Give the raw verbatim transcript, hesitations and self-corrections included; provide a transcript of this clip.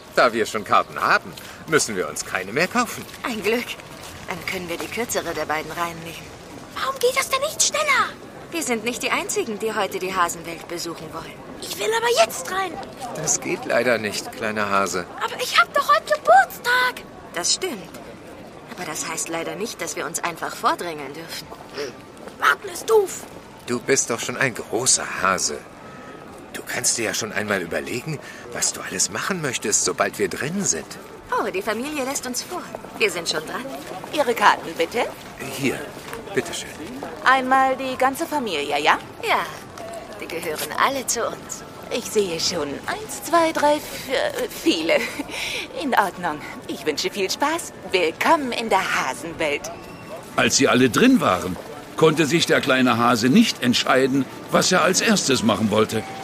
Da wir schon Karten haben, müssen wir uns keine mehr kaufen. Ein Glück. Dann können wir die kürzere der beiden Reihen nehmen. Warum geht das denn nicht schneller? Wir sind nicht die Einzigen, die heute die Hasenwelt besuchen wollen. Ich will aber jetzt rein. Das geht leider nicht, kleiner Hase. Aber ich habe doch heute Geburtstag. Das stimmt. Aber das heißt leider nicht, dass wir uns einfach vordrängeln dürfen. Warten ist doof. Du bist doch schon ein großer Hase. Du kannst dir ja schon einmal überlegen, was du alles machen möchtest, sobald wir drin sind. Oh, die Familie lässt uns vor. Wir sind schon dran. Ihre Karten, bitte. Hier, bitteschön. Einmal die ganze Familie, ja? Ja, die gehören alle zu uns. Ich sehe schon. Eins, zwei, drei, vier, viele. In Ordnung. Ich wünsche viel Spaß. Willkommen in der Hasenwelt. Als sie alle drin waren, konnte sich der kleine Hase nicht entscheiden, was er als erstes machen wollte.